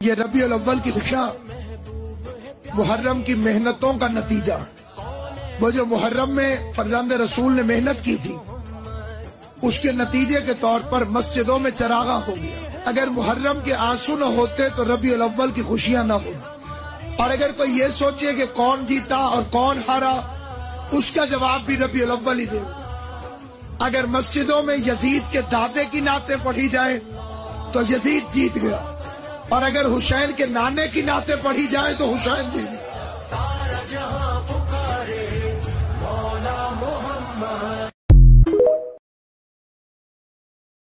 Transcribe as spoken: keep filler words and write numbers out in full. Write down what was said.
ये रबीउल अव्वल की खुशियां मुहर्रम की मेहनतों का नतीजा। वो जो मुहर्रम में फरजांद रसूल ने मेहनत की थी, उसके नतीजे के तौर पर मस्जिदों में चरागा हो गया। अगर मुहर्रम के आंसू न होते तो रबीउल अव्वल की खुशियां न होती। और अगर कोई ये सोचे कि कौन जीता और कौन हारा, उसका जवाब भी रबीउल अव्वल ही दे। अगर मस्जिदों में यजीद के दादे की नाते पढ़ी जाए तो यजीद जीत गया, और अगर हुसैन के नाने की नाते पढ़ी जाए तो हुसैन जीत गया।